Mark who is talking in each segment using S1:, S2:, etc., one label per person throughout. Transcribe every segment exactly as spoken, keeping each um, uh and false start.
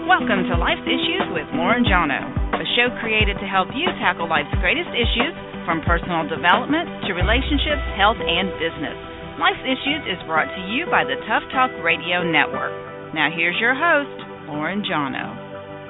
S1: Welcome to Life's Issues with Lauren Jono, a show created to help you tackle life's greatest issues, from personal development to relationships, health, and business. Life's Issues is brought to you by the Tough Talk Radio Network. Now here's your host, Lauren Jono.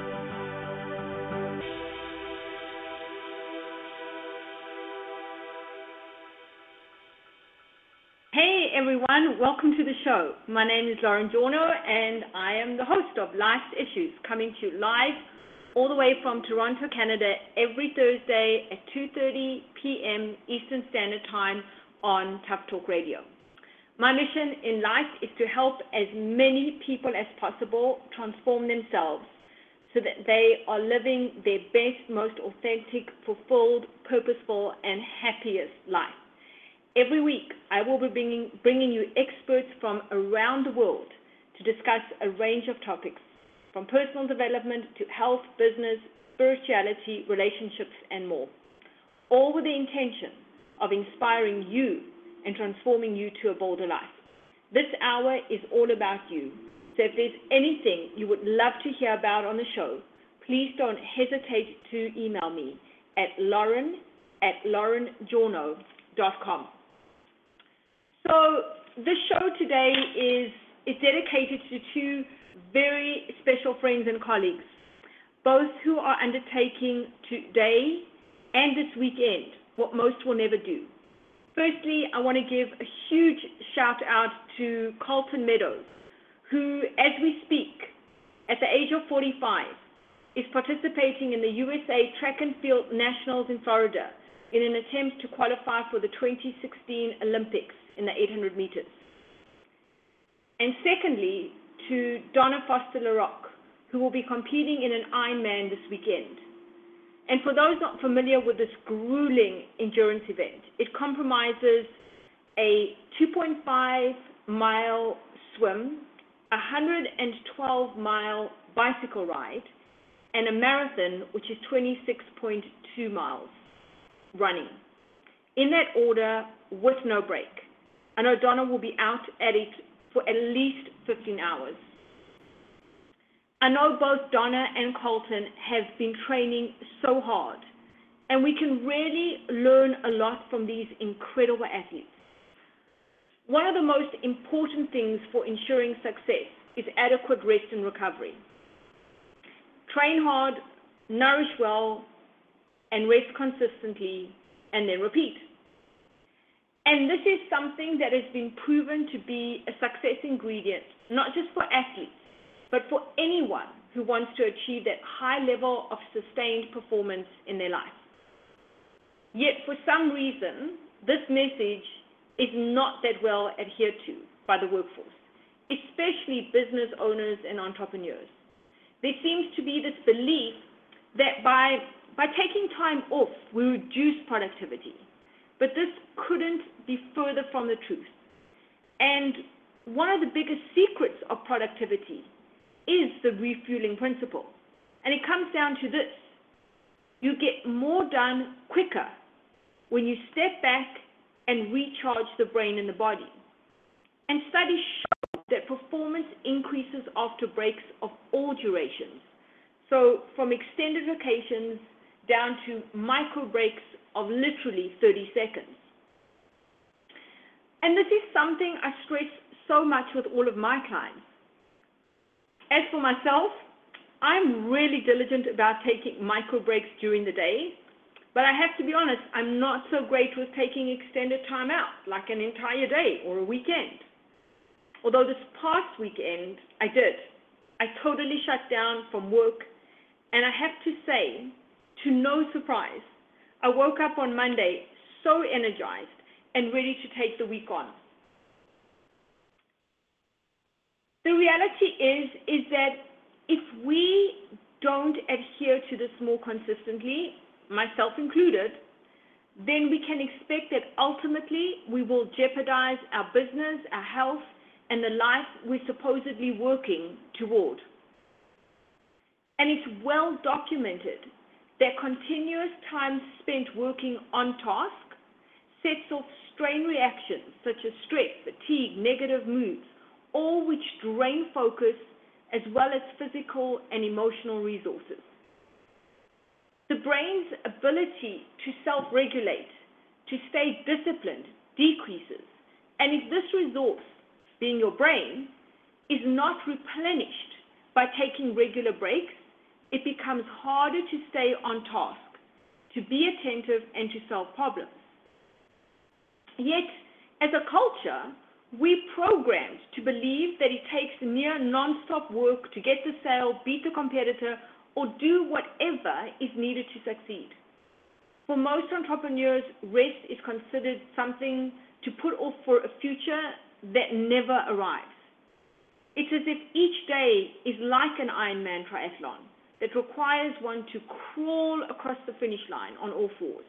S2: Hey everyone, welcome to the show. My name is Lauren Jono and I am the host of Life's Issues, coming to you live all the way from Toronto, Canada, every Thursday at two thirty p.m. Eastern Standard Time on Tough Talk Radio. My mission in life is to help as many people as possible transform themselves so that they are living their best, most authentic, fulfilled, purposeful, and happiest life. Every week, I will be bringing, bringing you experts from around the world to discuss a range of topics, from personal development to health, business, spirituality, relationships, and more, all with the intention of inspiring you and transforming you to a bolder life. This hour is all about you, so if there's anything you would love to hear about on the show, please don't hesitate to email me at lauren at lauren jono dot com. So this show today is, is dedicated to two very special friends and colleagues, both who are undertaking today and this weekend what most will never do. Firstly, I want to give a huge shout out to Carlton Meadows, who, as we speak, at the age of forty-five, is participating in the U S A Track and Field Nationals in Florida in an attempt to qualify for the twenty sixteen Olympics in the eight hundred meters. And secondly, to Donna Foster-LaRocque, who will be competing in an Ironman this weekend. And for those not familiar with this grueling endurance event, it compromises a two point five mile swim, a one hundred twelve mile bicycle ride, and a marathon, which is twenty-six point two miles running. In that order, with no break. I know Donna will be out at it for at least fifteen hours. I know both Donna and Carlton have been training so hard, and we can really learn a lot from these incredible athletes. One of the most important things for ensuring success is adequate rest and recovery. Train hard, nourish well, and rest consistently, and then repeat. And this is something that has been proven to be a success ingredient, not just for athletes, but for anyone who wants to achieve that high level of sustained performance in their life. Yet, for some reason, this message is not that well adhered to by the workforce, especially business owners and entrepreneurs. There seems to be this belief that by, by taking time off, we reduce productivity. But this couldn't be further from the truth. And one of the biggest secrets of productivity is the refueling principle. And it comes down to this. You get more done quicker when you step back and recharge the brain and the body. And studies show that performance increases after breaks of all durations. So from extended vacations down to micro breaks of literally thirty seconds. And this is something I stress so much with all of my clients. As for myself, I'm really diligent about taking micro breaks during the day, but I have to be honest, I'm not so great with taking extended time out, like an entire day or a weekend. Although this past weekend, I did. I totally shut down from work, and I have to say, to no surprise, I woke up on Monday so energized and ready to take the week on. The reality is, is that if we don't adhere to this more consistently, myself included, then we can expect that ultimately we will jeopardize our business, our health, and the life we're supposedly working toward. And it's well documented that continuous time spent working on task sets off strain reactions such as stress, fatigue, negative moods, all which drain focus, as well as physical and emotional resources. The brain's ability to self-regulate, to stay disciplined, decreases. And if this resource, being your brain, is not replenished by taking regular breaks, it becomes harder to stay on task, to be attentive, and to solve problems. Yet, as a culture, we're programmed to believe that it takes near non-stop work to get the sale, beat the competitor, or do whatever is needed to succeed. For most entrepreneurs, rest is considered something to put off for a future that never arrives. It's as if each day is like an Ironman triathlon that requires one to crawl across the finish line on all fours.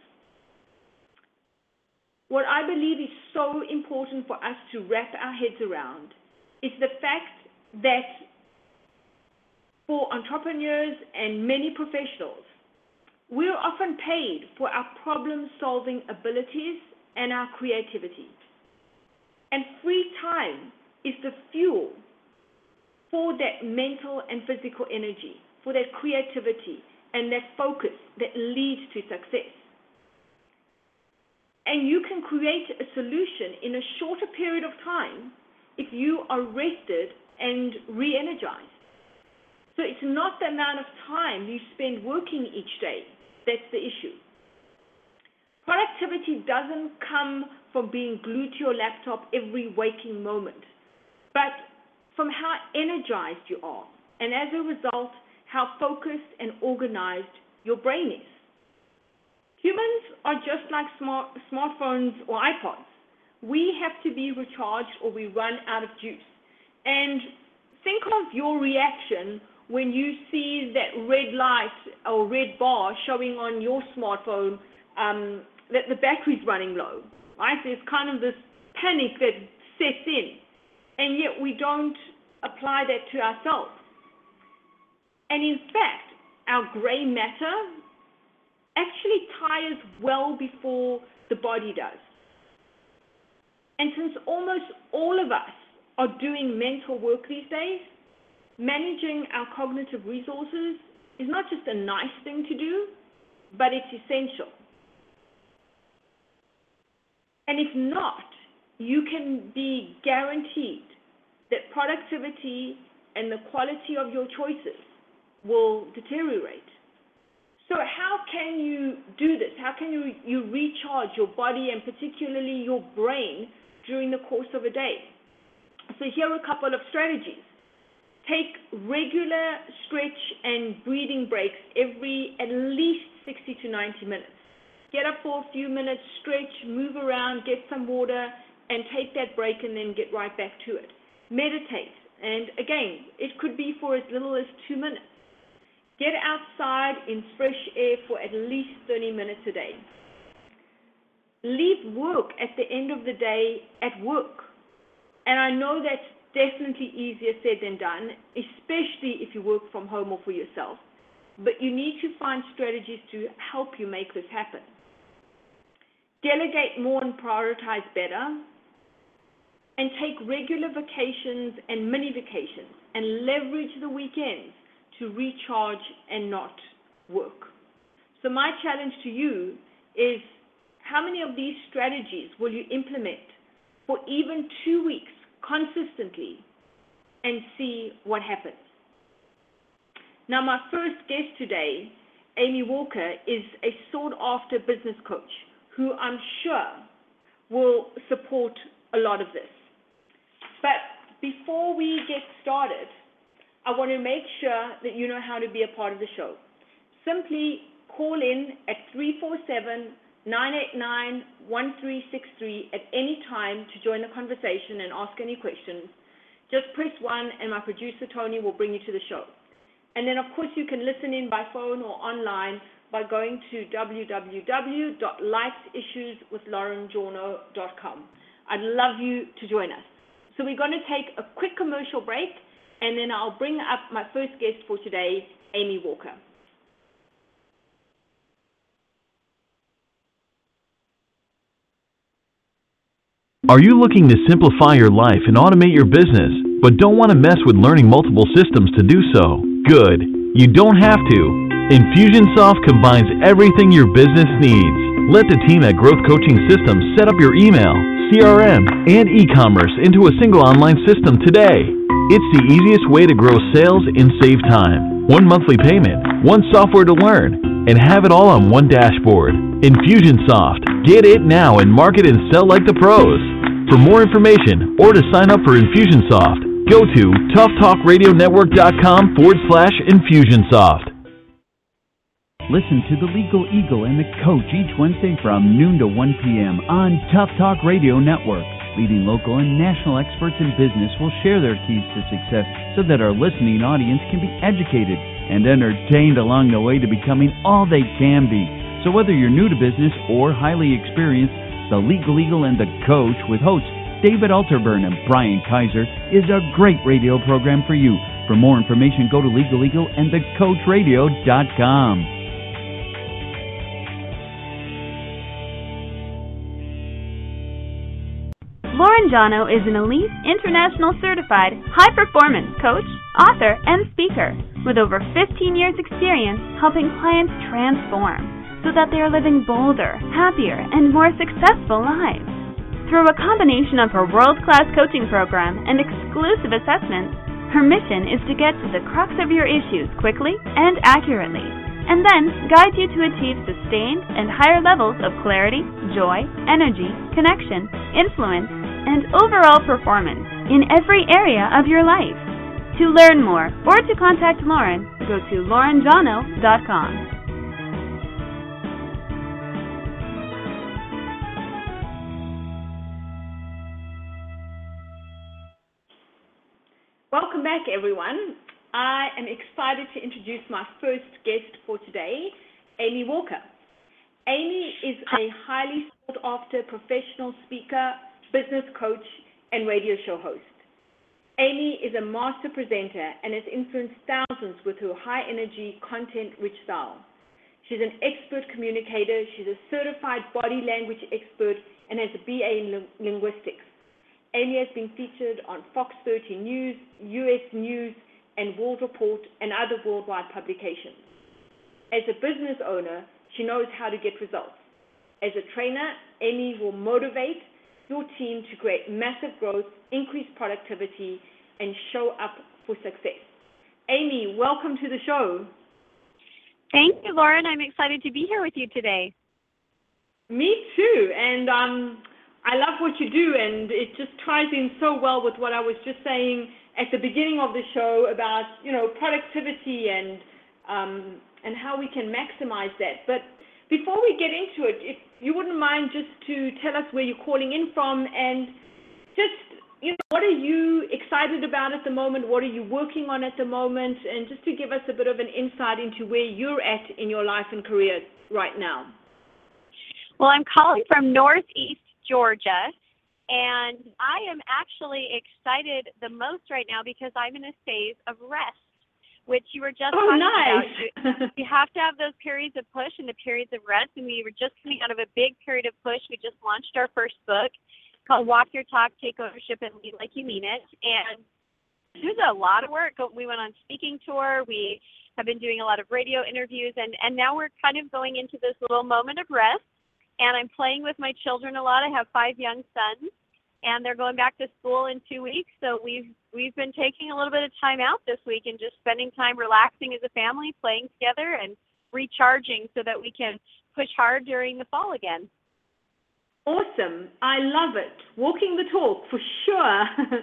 S2: What I believe is so important for us to wrap our heads around is the fact that for entrepreneurs and many professionals, we're often paid for our problem-solving abilities and our creativity. And free time is the fuel for that mental and physical energy, for that creativity and that focus that leads to success. And you can create a solution in a shorter period of time if you are rested and re-energized. So it's not the amount of time you spend working each day that's the issue. Productivity doesn't come from being glued to your laptop every waking moment, but from how energized you are, and as a result, how focused and organized your brain is. Humans are just like smart, smartphones or iPods. We have to be recharged or we run out of juice. And think of your reaction when you see that red light or red bar showing on your smartphone um, that the battery's running low, right? There's kind of this panic that sets in, and yet we don't apply that to ourselves. And in fact, our gray matter actually tires well before the body does. And since almost all of us are doing mental work these days, managing our cognitive resources is not just a nice thing to do, but it's essential. And if not, you can be guaranteed that productivity and the quality of your choices will deteriorate. So how can you do this? How can you, you recharge your body and particularly your brain during the course of a day? So here are a couple of strategies. Take regular stretch and breathing breaks every at least sixty to ninety minutes. Get up for a few minutes, stretch, move around, get some water, and take that break and then get right back to it. Meditate. And again, it could be for as little as two minutes. Get outside in fresh air for at least thirty minutes a day. Leave work at the end of the day at work. And I know that's definitely easier said than done, especially if you work from home or for yourself. But you need to find strategies to help you make this happen. Delegate more and prioritize better. And take regular vacations and mini vacations and leverage the weekends to recharge and not work. So my challenge to you is, how many of these strategies will you implement for even two weeks consistently and see what happens? Now, my first guest today, Amy Walker, is a sought-after business coach who I'm sure will support a lot of this. But before we get started, I want to make sure that you know how to be a part of the show. Simply call in at three four seven, nine eight nine, one three six three at any time to join the conversation and ask any questions. Just press one and my producer Tony will bring you to the show. And then of course you can listen in by phone or online by going to w w w dot life's issues with lauren journo dot com. I'd love you to join us. So we're going to take a quick commercial break, and then I'll bring up my first guest for today, Amy Walker.
S3: Are you looking to simplify your life and automate your business, but don't want to mess with learning multiple systems to do so? Good. You don't have to. Infusionsoft combines everything your business needs. Let the team at Growth Coaching Systems set up your email, C R M, and e-commerce into a single online system today. It's the easiest way to grow sales and save time. One monthly payment, one software to learn, and have it all on one dashboard. Infusionsoft. Get it now and market and sell like the pros. For more information or to sign up for Infusionsoft, go to toughtalkradionetwork.com forward slash Infusionsoft.
S4: Listen to The Legal Eagle and The Coach each Wednesday from noon to one p.m. on Tough Talk Radio Network. Leading local and national experts in business will share their keys to success so that our listening audience can be educated and entertained along the way to becoming all they can be. So whether you're new to business or highly experienced, The Legal Eagle and The Coach with hosts David Alterburn and Brian Kaiser is a great radio program for you. For more information, go to legal eagle and the coach radio dot com.
S5: Lauren Jono is an elite, international certified, high-performance coach, author, and speaker with over fifteen years experience helping clients transform so that they are living bolder, happier, and more successful lives. Through a combination of her world-class coaching program and exclusive assessments, her mission is to get to the crux of your issues quickly and accurately, and then guide you to achieve sustained and higher levels of clarity, joy, energy, connection, influence, and overall performance in every area of your life. To learn more or to contact Lauren, go to lauren jono dot com.
S2: Welcome back, everyone. I am excited to introduce my first guest for today, Amy Walker. Amy is a highly sought-after professional speaker, business coach, and radio show host. Amy is a master presenter and has influenced thousands with her high-energy, content-rich style. She's an expert communicator. She's a certified body language expert and has a B A in linguistics. Amy has been featured on Fox thirteen News, U S News, and World Report, and other worldwide publications. As a business owner, she knows how to get results. As a trainer, Amy will motivate your team to create massive growth, increase productivity, and show up for success. Amy, welcome to the show.
S6: Thank you, Lauren. I'm excited to be here with you today.
S2: Me too, and um, I love what you do, and it just ties in so well with what I was just saying at the beginning of the show about, you know, productivity and um, and how we can maximize that. But before we get into it, if you wouldn't mind just to tell us where you're calling in from and just, you know, what are you excited about at the moment? What are you working on at the moment? And just to give us a bit of an insight into where you're at in your life and career right now.
S6: Well, I'm calling from Northeast Georgia, and I am actually excited the most right now because I'm in a phase of rest, which you were just
S2: oh,
S6: talking
S2: nice.
S6: about. You, you have to have those periods of push and the periods of rest, and we were just coming out of a big period of push. We just launched our first book called Walk Your Talk, Take Ownership, and Lead Like You Mean It, and there's a lot of work. We went on speaking tour. We have been doing a lot of radio interviews, and, and now we're kind of going into this little moment of rest, and I'm playing with my children a lot. I have five young sons, and they're going back to school in two weeks, so we've we've been taking a little bit of time out this week and just spending time relaxing as a family, playing together, and recharging so that we can push hard during the fall again.
S2: Awesome. I love it. Walking the talk, for sure.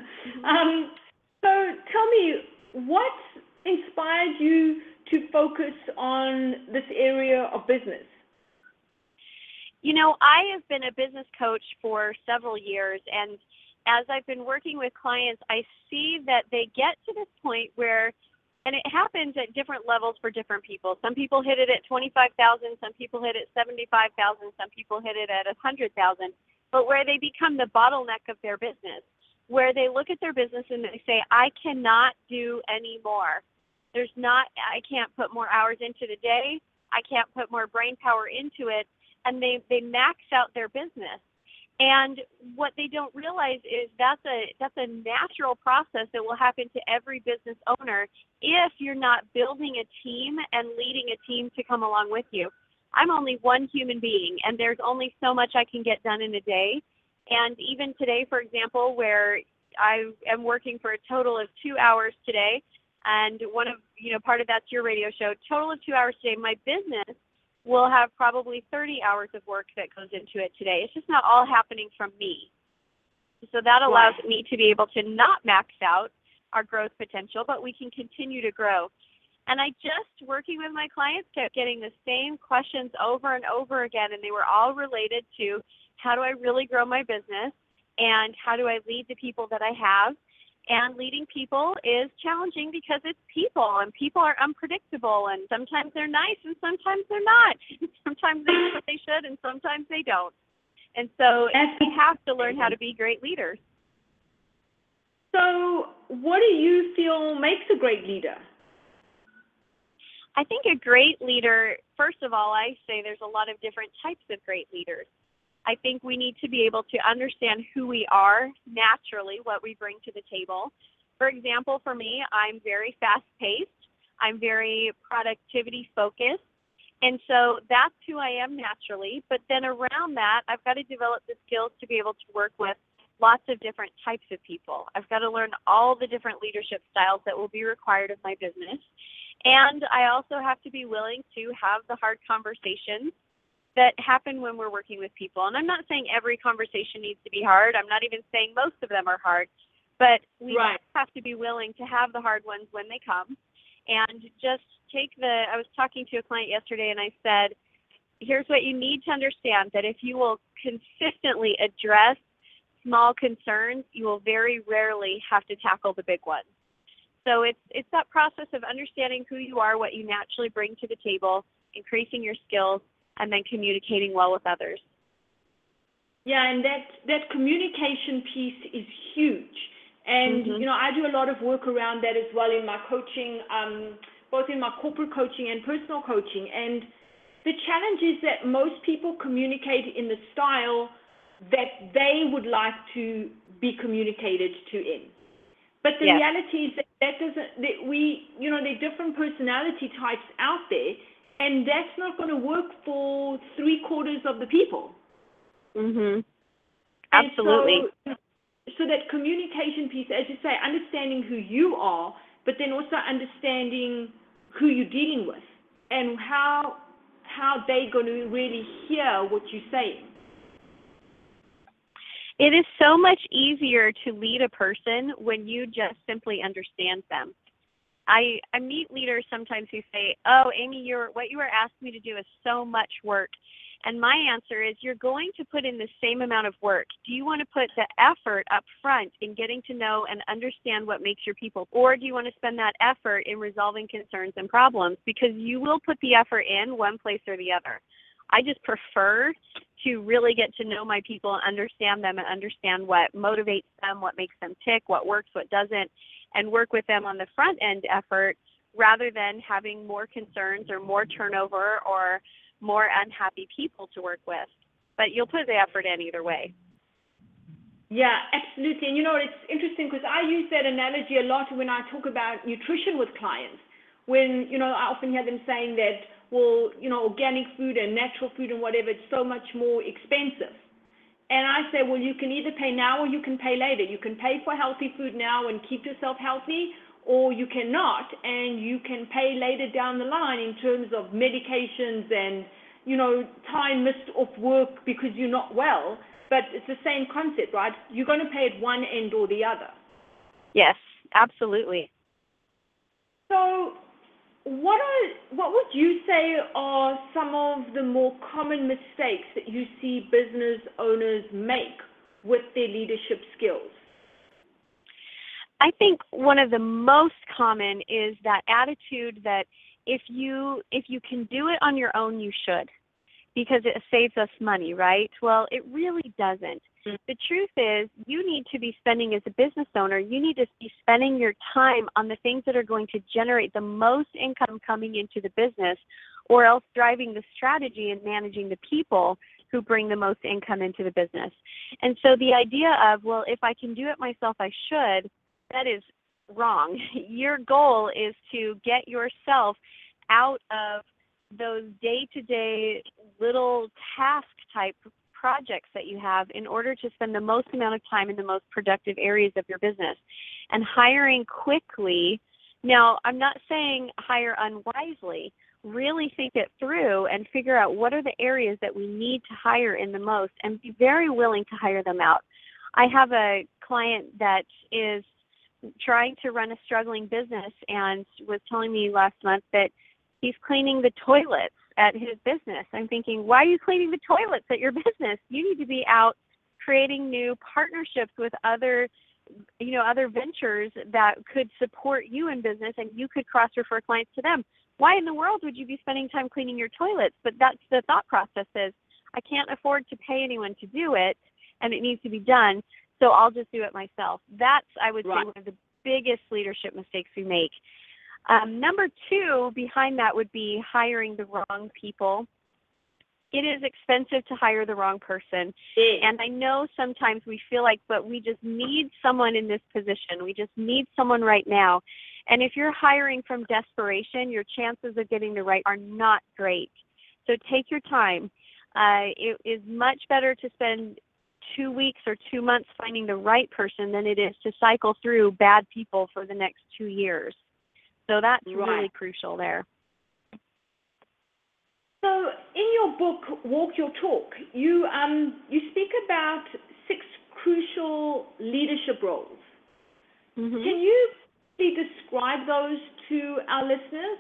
S2: um, so tell me, what inspired you to focus on this area of business?
S6: You know, I have been a business coach for several years, and as I've been working with clients, I see that they get to this point where, and it happens at different levels for different people. Some people hit it at twenty-five thousand, some people hit it at seventy-five thousand, some people hit it at one hundred thousand, but where they become the bottleneck of their business, where they look at their business and they say, I cannot do any more. There's not, I can't put more hours into the day, I can't put more brain power into it, and they, they max out their business. And what they don't realize is that's a that's a natural process that will happen to every business owner if you're not building a team and leading a team to come along with you. I'm only one human being, and there's only so much I can get done in a day. And even today, for example, where I am working for a total of two hours today, and one of, you know, part of that's your radio show, total of two hours today, my business will have probably thirty hours of work that goes into it today. It's just not all happening from me. So that allows
S2: Right.
S6: me to be able to not max out our growth potential, but we can continue to grow. And I just, working with my clients, kept getting the same questions over and over again, and they were all related to how do I really grow my business and how do I lead the people that I have. And leading people is challenging because it's people, and people are unpredictable, and sometimes they're nice and sometimes they're not. Sometimes they do what they should and sometimes they don't. And so we have to learn how to be great leaders.
S2: So what do you feel makes a great leader?
S6: I think a great leader, first of all, I say there's a lot of different types of great leaders. I think we need to be able to understand who we are naturally, what we bring to the table. For example, for me, I'm very fast-paced. I'm very productivity-focused. And so that's who I am naturally. But then around that, I've got to develop the skills to be able to work with lots of different types of people. I've got to learn all the different leadership styles that will be required of my business. And I also have to be willing to have the hard conversations that happen when we're working with people. And I'm not saying every conversation needs to be hard. I'm not even saying most of them are hard. But we
S2: Right.
S6: have to be willing to have the hard ones when they come. And just take the, I was talking to a client yesterday and I said, here's what you need to understand, that if you will consistently address small concerns, you will very rarely have to tackle the big ones. So it's it's that process of understanding who you are, what you naturally bring to the table, increasing your skills, and then communicating well with others.
S2: Yeah, and that, that communication piece is huge. And,
S6: Mm-hmm.
S2: you know, I do a lot of work around that as well in my coaching, um, both in my corporate coaching and personal coaching. And the challenge is that most people communicate in the style that they would like to be communicated to in. But the
S6: Yes.
S2: reality is that that doesn't, that we, you know, there are different personality types out there, and that's not going to work for three quarters of the people.
S6: Mhm.
S2: And
S6: Absolutely.
S2: So, so that communication piece, as you say, understanding who you are, but then also understanding who you're dealing with and how how they're going to really hear what you're saying.
S6: It is so much easier to lead a person when you just simply understand them. I, I meet leaders sometimes who say, oh, Amy, you're, what you were asking me to do is so much work. And my answer is, you're going to put in the same amount of work. Do you want to put the effort up front in getting to know and understand what makes your people, or do you want to spend that effort in resolving concerns and problems? Because you will put the effort in one place or the other. I just prefer to really get to know my people and understand them and understand what motivates them, what makes them tick, what works, what doesn't, and work with them on the front end effort rather than having more concerns or more turnover or more unhappy people to work with. But you'll put the effort in either way.
S2: Yeah, absolutely. And you know, it's interesting because I use that analogy a lot when I talk about nutrition with clients. When, you know, I often hear them saying that, well, you know, organic food and natural food and whatever, it's so much more expensive. And I say, well, you can either pay now or you can pay later. You can pay for healthy food now and keep yourself healthy, or you cannot, and you can pay later down the line in terms of medications and, you know, time missed off work because you're not well. But it's the same concept, right? You're going to pay at one end or the other.
S6: Yes, absolutely.
S2: So what are what would you say are some of the more common mistakes that you see business owners make with their leadership skills?
S6: I think one of the most common is that attitude that if you if you can do it on your own, you should, because it saves us money, right? Well, it really doesn't. The truth is, you need to be spending, as a business owner, you need to be spending your time on the things that are going to generate the most income coming into the business, or else driving the strategy and managing the people who bring the most income into the business. And so the idea of, well, if I can do it myself, I should, that is wrong. Your goal is to get yourself out of those day-to-day little task type projects that you have in order to spend the most amount of time in the most productive areas of your business. And hiring quickly, now I'm not saying hire unwisely, really think it through and figure out what are the areas that we need to hire in the most and be very willing to hire them out. I have a client that is trying to run a struggling business and was telling me last month that he's cleaning the toilets at his business. I'm thinking, why are you cleaning the toilets at your business? You need to be out creating new partnerships with other, you know, other ventures that could support you in business, and you could cross-refer clients to them. Why in the world would you be spending time cleaning your toilets? But that's the thought process is, I can't afford to pay anyone to do it, and it needs to be done, so I'll just do it myself. That's, I would right. say, one of the biggest leadership mistakes we make. Um, number two behind that would be hiring the wrong people. It is expensive to hire the wrong person. And I know sometimes we feel like, but we just need someone in this position. We just need someone right now. And if you're hiring from desperation, your chances of getting the right are not great. So take your time. Uh, it is much better to spend two weeks or two months finding the right person than it is to cycle through bad people for the next two years. So that's right. really crucial there.
S2: So in your book, Walk Your Talk, you um you speak about six crucial leadership roles. Mm-hmm. Can you please describe those to our listeners?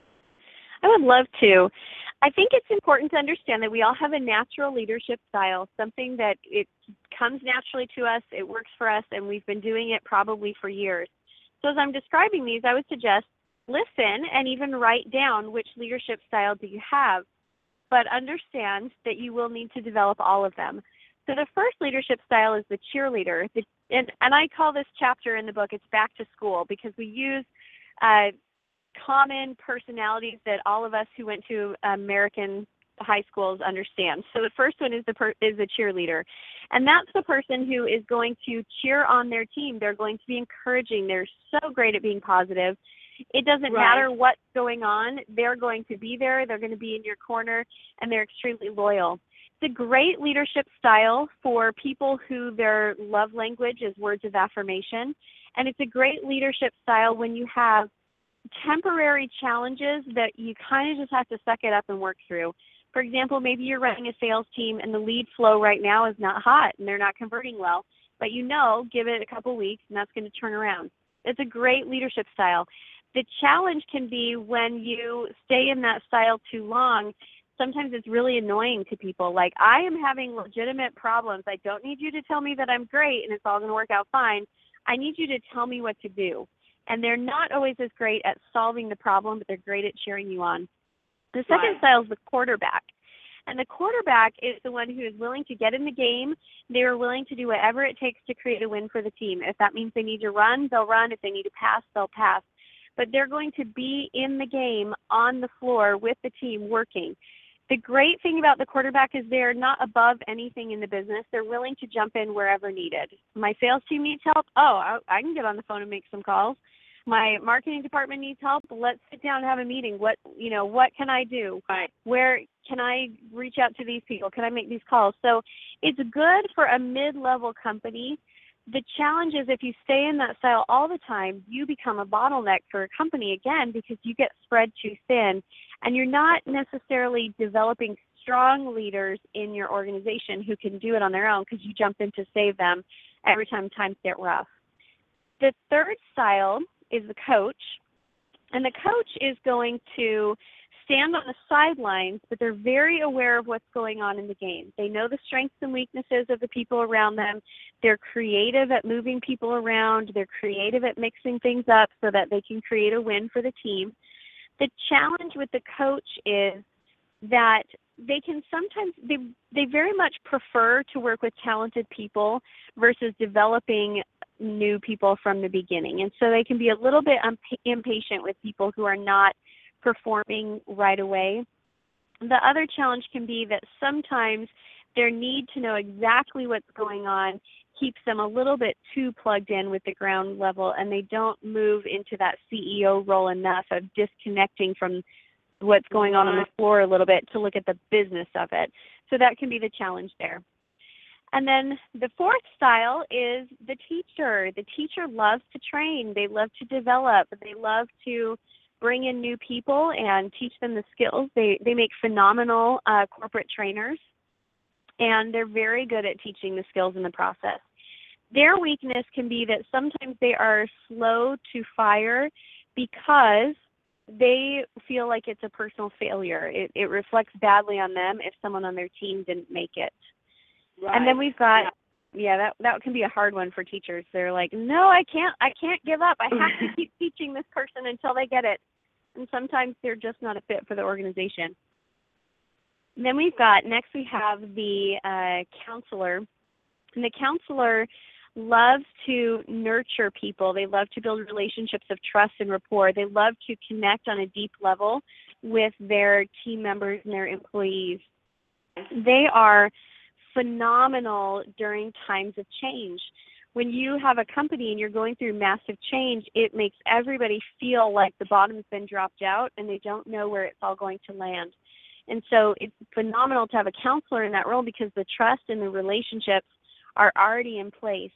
S6: I would love to. I think it's important to understand that we all have a natural leadership style, something that it comes naturally to us, it works for us, and we've been doing it probably for years. So as I'm describing these, I would suggest listen and even write down which leadership style do you have, but understand that you will need to develop all of them. So the first leadership style is the cheerleader, the, and, and I call this chapter in the book, it's back to school, because we use uh, common personalities that all of us who went to American high schools understand. So the first one is the per- is the cheerleader, and that's the person who is going to cheer on their team. They're going to be encouraging. They're so great at being positive. It doesn't right. matter what's going on. They're going to be there. They're going to be in your corner, and they're extremely loyal. It's a great leadership style for people who their love language is words of affirmation, and it's a great leadership style when you have temporary challenges that you kind of just have to suck it up and work through. For example, maybe you're running a sales team and the lead flow right now is not hot and they're not converting well, but you know, give it a couple weeks and that's going to turn around. It's a great leadership style. The challenge can be when you stay in that style too long. Sometimes it's really annoying to people. Like, I am having legitimate problems. I don't need you to tell me that I'm great and it's all going to work out fine. I need you to tell me what to do. And they're not always as great at solving the problem, but they're great at cheering you on. The second right. style is the quarterback. And the quarterback is the one who is willing to get in the game. They are willing to do whatever it takes to create a win for the team. If that means they need to run, they'll run. If they need to pass, they'll pass. But they're going to be in the game, on the floor, with the team, working. The great thing about the quarterback is they're not above anything in the business. They're willing to jump in wherever needed. My sales team needs help. Oh, I, I can get on the phone and make some calls. My marketing department needs help. Let's sit down and have a meeting. What, you know, what can I do? Right. Where can I reach out to these people? Can I make these calls? So it's good for a mid-level company. The challenge is if you stay in that style all the time, you become a bottleneck for a company again because you get spread too thin and you're not necessarily developing strong leaders in your organization who can do it on their own because you jump in to save them every time times get rough. The third style is the coach, and the coach is going to stand on the sidelines, but they're very aware of what's going on in the game. They know the strengths and weaknesses of the people around them. They're creative at moving people around. They're creative at mixing things up so that they can create a win for the team. The challenge with the coach is that they can sometimes, they, they very much prefer to work with talented people versus developing new people from the beginning. And so they can be a little bit imp- impatient with people who are not performing right away. The other challenge can be that sometimes their need to know exactly what's going on keeps them a little bit too plugged in with the ground level, and they don't move into that C E O role enough of disconnecting from what's going on on the floor a little bit to look at the business of it. So that can be the challenge there. And then the fourth style is the teacher. The teacher loves to train. They love to develop. They love to bring in new people and teach them the skills. They they make phenomenal uh, corporate trainers, and they're very good at teaching the skills in the process. Their weakness can be that sometimes they are slow to fire because they feel like it's a personal failure. It, it reflects badly on them if someone on their team didn't make it. Right. And then we've got, yeah. yeah, that that can be a hard one for teachers. They're like, no, I can't, I can't give up. I have to keep teaching this person until they get it. And sometimes they're just not a fit for the organization. And then we've got, next we have the uh, counselor. And the counselor loves to nurture people. They love to build relationships of trust and rapport. They love to connect on a deep level with their team members and their employees. They are phenomenal during times of change. When you have a company and you're going through massive change, it makes everybody feel like the bottom's been dropped out and they don't know where it's all going to land. And so it's phenomenal to have a counselor in that role because the trust and the relationships are already in place.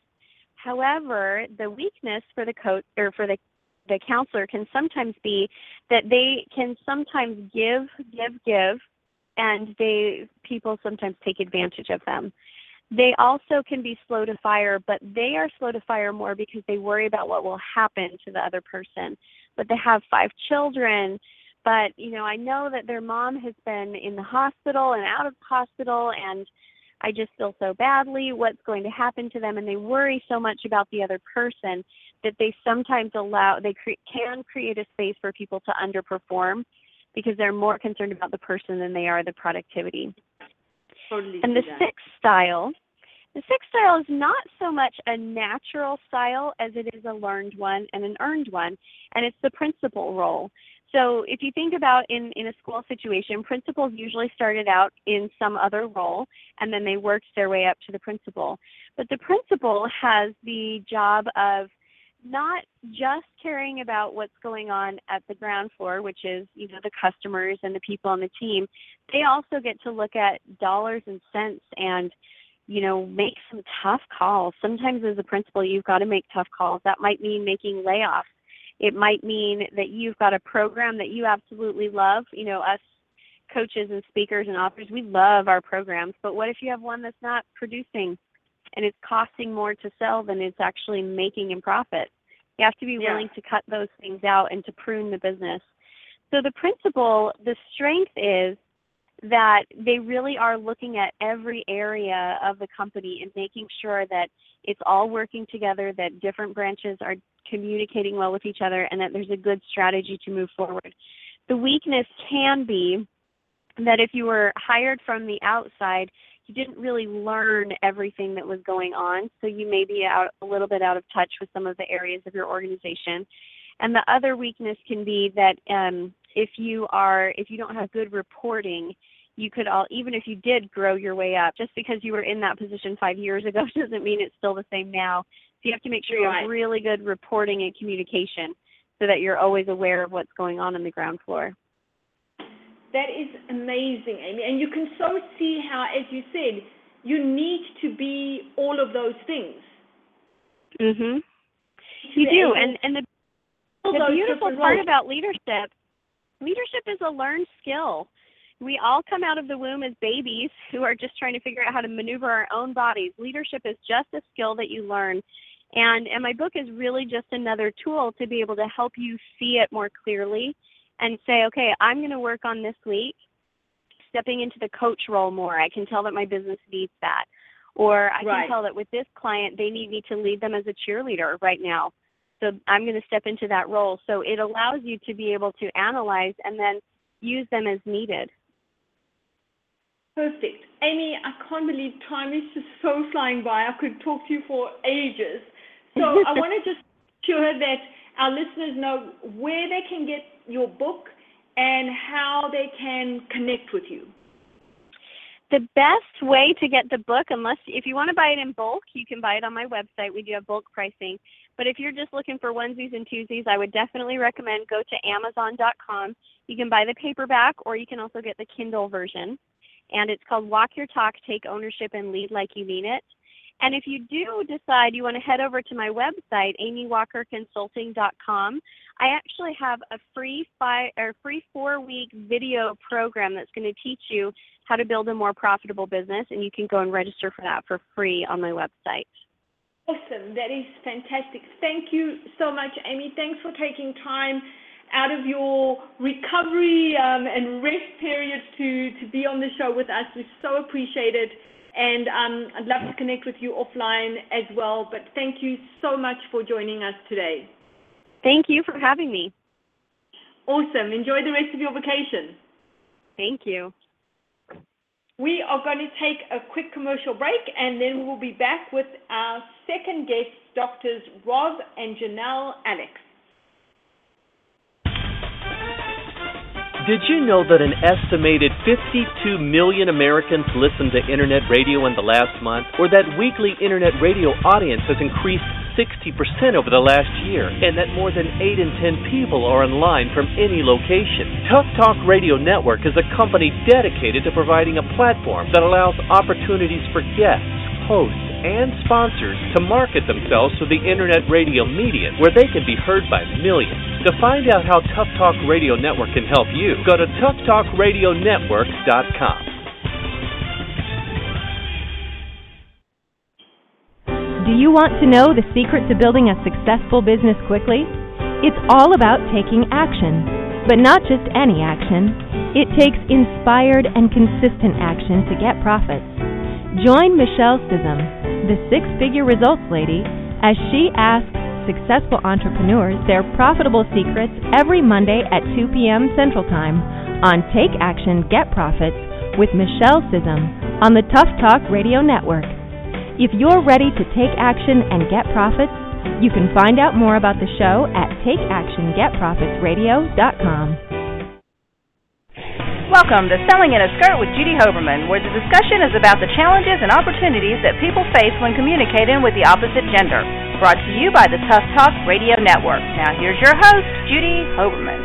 S6: However, the weakness for the coach or for the the counselor can sometimes be that they can sometimes give, give, give, and they people sometimes take advantage of them. They also can be slow to fire, but they are slow to fire more because they worry about what will happen to the other person. But they have five children, but, you know, I know that their mom has been in the hospital and out of the hospital, and I just feel so badly what's going to happen to them, and they worry so much about the other person that they sometimes allow, they cre- can create a space for people to underperform because they're more concerned about the person than they are the productivity.
S2: Totally.
S6: And the sixth style, the sixth style is not so much a natural style as it is a learned one and an earned one, and it's the principal role. So if you think about in, in a school situation, principals usually started out in some other role, and then they worked their way up to the principal. But the principal has the job of not just caring about what's going on at the ground floor, which is, you know, the customers and the people on the team. They also get to look at dollars and cents and, you know, make some tough calls. Sometimes as a principal, you've got to make tough calls. That might mean making layoffs. It might mean that you've got a program that you absolutely love. You know, us coaches and speakers and authors, we love our programs. But what if you have one that's not producing and it's costing more to sell than it's actually making in profit? You have to be willing yeah. to cut those things out and to prune the business. So the principal, the strength is that they really are looking at every area of the company and making sure that it's all working together, that different branches are communicating well with each other, and that there's a good strategy to move forward. The weakness can be that if you were hired from the outside, you didn't really learn everything that was going on, so you may be out a little bit out of touch with some of the areas of your organization. And the other weakness can be that um, if you are, if you don't have good reporting, you could all, even if you did grow your way up, just because you were in that position five years ago doesn't mean it's still the same now. So you have to make sure you have really good reporting and communication so that you're always aware of what's going on on the ground floor.
S2: That is amazing, Amy. And you can so see how, as you said, you need to be all of those things.
S6: Mhm. You do. And and the, the beautiful part about leadership, leadership is a learned skill. We all come out of the womb as babies who are just trying to figure out how to maneuver our own bodies. Leadership is just a skill that you learn. And, and my book is really just another tool to be able to help you see it more clearly and say, okay, I'm going to work on this week, stepping into the coach role more. I can tell that my business needs that. Or I
S2: right.
S6: can tell that with this client, they need me to lead them as a cheerleader right now. So I'm going to step into that role. So it allows you to be able to analyze and then use them as needed.
S2: Perfect. Amy, I can't believe time is just so flying by. I could talk to you for ages. So I want to just ensure that our listeners know where they can get your book and how they can connect with you.
S6: The best way to get the book, unless if you want to buy it in bulk, you can buy it on my website. We do have bulk pricing. But if you're just looking for onesies and twosies, I would definitely recommend go to amazon dot com. You can buy the paperback, or you can also get the Kindle version. And it's called Walk Your Talk, Take Ownership, and Lead Like You Mean It. And if you do decide you want to head over to my website, amy walker consulting dot com, I actually have a free five or free four-week video program that's going to teach you how to build a more profitable business, and you can go and register for that for free on my website.
S2: Awesome. That is fantastic. Thank you so much, Amy. Thanks for taking time out of your recovery um, and rest period to, to be on the show with us. We so appreciate it. And um, I'd love to connect with you offline as well. But thank you so much for joining us today.
S6: Thank you for having me.
S2: Awesome. Enjoy the rest of your vacation.
S6: Thank you.
S2: We are going to take a quick commercial break, and then we will be back with our second guest, Doctors Rob and Janelle Alex.
S7: Did you know that an estimated fifty-two million Americans listened to Internet radio in the last month, or that weekly Internet radio audience has increased sixty percent over the last year, and that more than eight in ten people are online from any location? Tough Talk Radio Network is a company dedicated to providing a platform that allows opportunities for guests, hosts, and sponsors to market themselves to the Internet radio medium, where they can be heard by millions. To find out how Tough Talk Radio Network can help you, go to tough talk radio network dot com.
S8: Do you want to know the secret to building a successful business quickly? It's all about taking action, but not just any action. It takes inspired and consistent action to get profits. Join Michelle Sissom, the six-figure results lady, as she asks successful entrepreneurs their profitable secrets every Monday at two p.m. Central Time on Take Action, Get Profits with Michelle Sissom on the Tough Talk Radio Network. If you're ready to take action and get profits, you can find out more about the show at take action get profits radio dot com.
S1: Welcome to Selling in a Skirt with Judy Hoberman, where the discussion is about the challenges and opportunities that people face when communicating with the opposite gender. Brought to you by the Tough Talk Radio Network. Now here's your host, Judy Hoberman.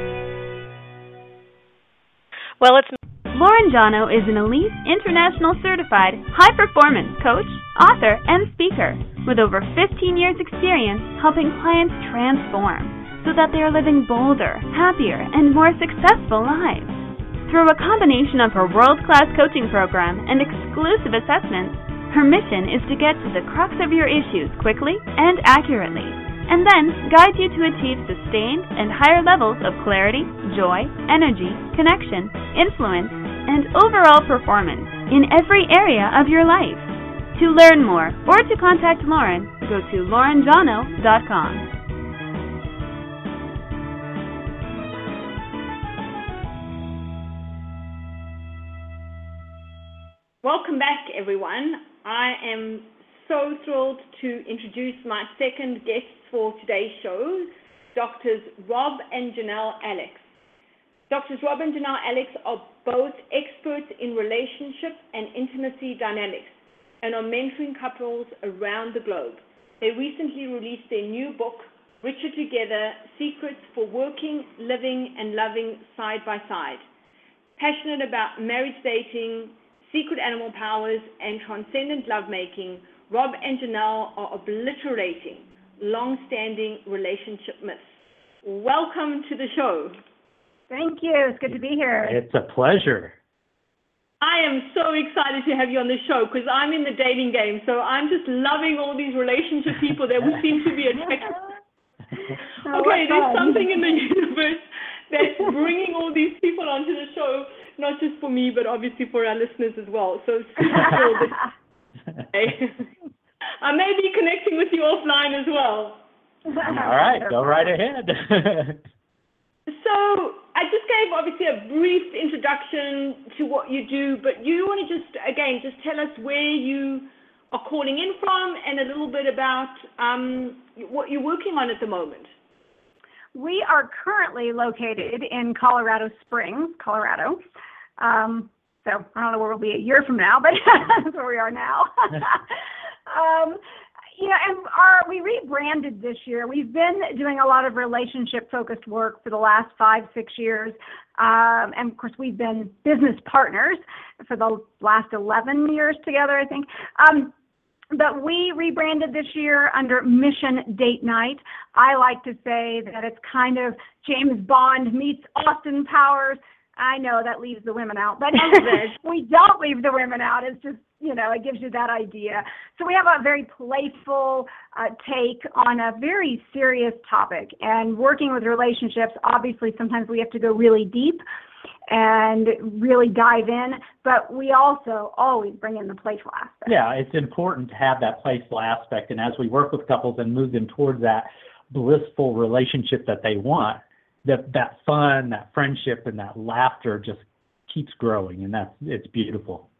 S5: Well, it's Lauren Jono is an elite, international certified high-performance coach, author, and speaker with over fifteen years experience helping clients transform so that they are living bolder, happier, and more successful lives. Through a combination of her world-class coaching program and exclusive assessments, her mission is to get to the crux of your issues quickly and accurately, and then guide you to achieve sustained and higher levels of clarity, joy, energy, connection, influence, and overall performance in every area of your life. To learn more or to contact Lauren, go to lauren jono dot com.
S2: Welcome back, everyone. I am so thrilled to introduce my second guests for today's show, Doctors Rob and Janelle Alex. Doctors Rob and Janelle Alex are both experts in relationship and intimacy dynamics and are mentoring couples around the globe. They recently released their new book, Richer Together, Secrets for Working, Living, and Loving Side by Side. Passionate about marriage dating, secret animal powers, and transcendent lovemaking, Rob and Janelle are obliterating long-standing relationship myths. Welcome to the show.
S9: Thank you. It's good to be here.
S10: It's a pleasure.
S2: I am so excited to have you on the show because I'm in the dating game, so I'm just loving all these relationship people that we seem to be attracted to. Okay, there's something in the universe that's bringing all these people onto the show, not just for me, but obviously for our listeners as well. So super thrilled. I may be connecting with you offline as well.
S10: All right, go right ahead.
S2: So I just gave obviously a brief introduction to what you do, but you want to just, again, just tell us where you are calling in from and a little bit about um, what you're working on at the moment.
S9: We are currently located in Colorado Springs, Colorado. Um, so I don't know where we'll be a year from now, but that's where we are now. um, you know, and our, we rebranded this year. We've been doing a lot of relationship-focused work for the last five, six years. Um, and, of course, we've been business partners for the last eleven years together, I think. Um, But we rebranded this year under Mission Date Night. I like to say that it's kind of James Bond meets Austin Powers. I know that leaves the women out, but we don't leave the women out. It's just, you know, it gives you that idea. So we have a very playful uh, take on a very serious topic. And working with relationships, obviously sometimes we have to go really deep and really dive in, but we also always bring in the playful aspect.
S10: Yeah, it's important to have that playful aspect, and as we work with couples and move them towards that blissful relationship that they want, that that fun, that friendship, and that laughter just keeps growing, and that's it's beautiful.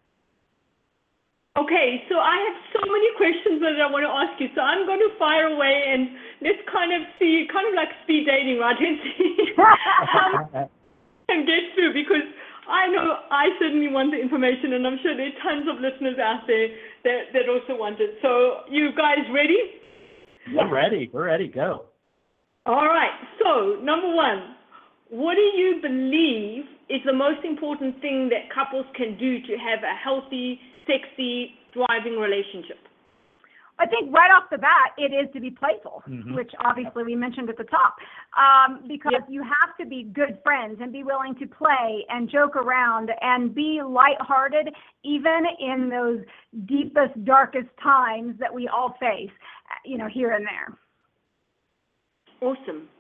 S2: Okay, so I have so many questions that I want to ask you, so I'm going to fire away and let's kind of see, kind of like speed dating, right? And see um, and get through, because I know I certainly want the information, and I'm sure there are tons of listeners out there that, that also want it. So you guys ready?
S10: We're ready. We're ready. Go.
S2: All right. So number one, what do you believe is the most important thing that couples can do to have a healthy, sexy, thriving relationship?
S9: I think right off the bat, it is to be playful, mm-hmm. which obviously we mentioned at the top, um, because yep. you have to be good friends and be willing to play and joke around and be lighthearted, even in those deepest, darkest times that we all face, you know, here and there.
S2: Awesome.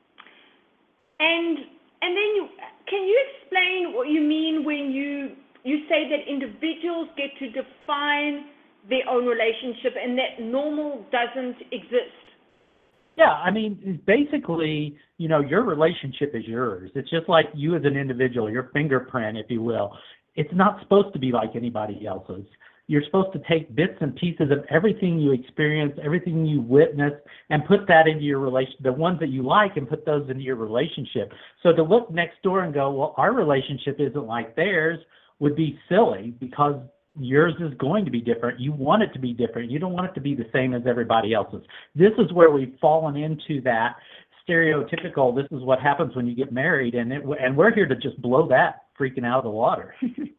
S2: And and then you, can you explain what you mean when you you say that individuals get to define their own relationship and that normal doesn't exist?
S10: Yeah, I mean, basically, you know, your relationship is yours. It's just like you as an individual, your fingerprint, if you will. It's not supposed to be like anybody else's. You're supposed to take bits and pieces of everything you experience, everything you witness, and put that into your relation, the ones that you like, and put those into your relationship. So to look next door and go, well, our relationship isn't like theirs, would be silly, because yours is going to be different. You want it to be different. You don't want it to be the same as everybody else's. This is where we've fallen into that stereotypical, this is what happens when you get married, and it, and we're here to just blow that freaking out of the water.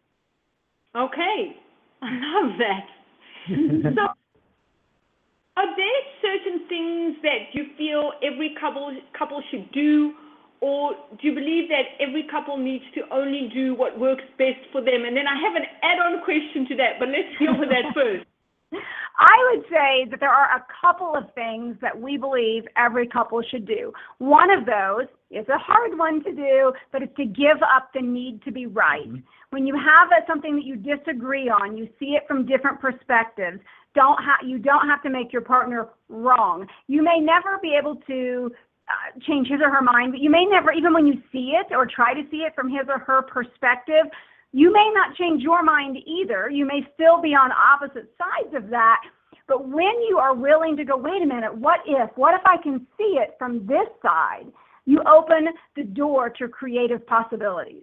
S2: Okay. I love that. So, are there certain things that you feel every couple couple should do, or do you believe that every couple needs to only do what works best for them? And then I have an add-on question to that, but let's deal with that first.
S9: I would say that there are a couple of things that we believe every couple should do. One of those is a hard one to do, but it's to give up the need to be right. Mm-hmm. When you have a, something that you disagree on, you see it from different perspectives, don't ha- you don't have to make your partner wrong. You may never be able to uh, change his or her mind, but you may never, even when you see it or try to see it from his or her perspective, you may not change your mind either. You may still be on opposite sides of that. But when you are willing to go, wait a minute, what if? What if I can see it from this side? You open the door to creative possibilities.